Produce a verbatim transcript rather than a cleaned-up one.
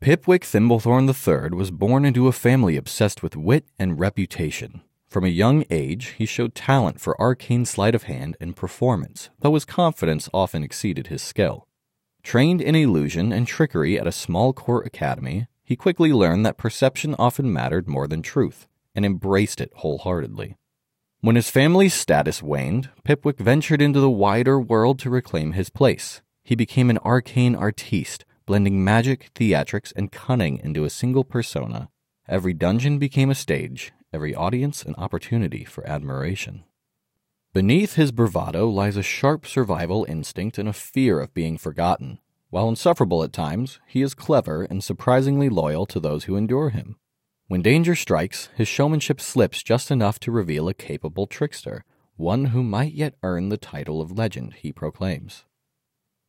Pipwick Thimblethorn the third was born into a family obsessed with wit and reputation. From a young age, he showed talent for arcane sleight of hand and performance, though his confidence often exceeded his skill. Trained in illusion and trickery at a small court academy, he quickly learned that perception often mattered more than truth, and embraced it wholeheartedly. When his family's status waned, Pipwick ventured into the wider world to reclaim his place. He became an arcane artiste, blending magic, theatrics, and cunning into a single persona. Every dungeon became a stage, every audience an opportunity for admiration. Beneath his bravado lies a sharp survival instinct and a fear of being forgotten. While insufferable at times, he is clever and surprisingly loyal to those who endure him. When danger strikes, his showmanship slips just enough to reveal a capable trickster, one who might yet earn the title of legend he proclaims.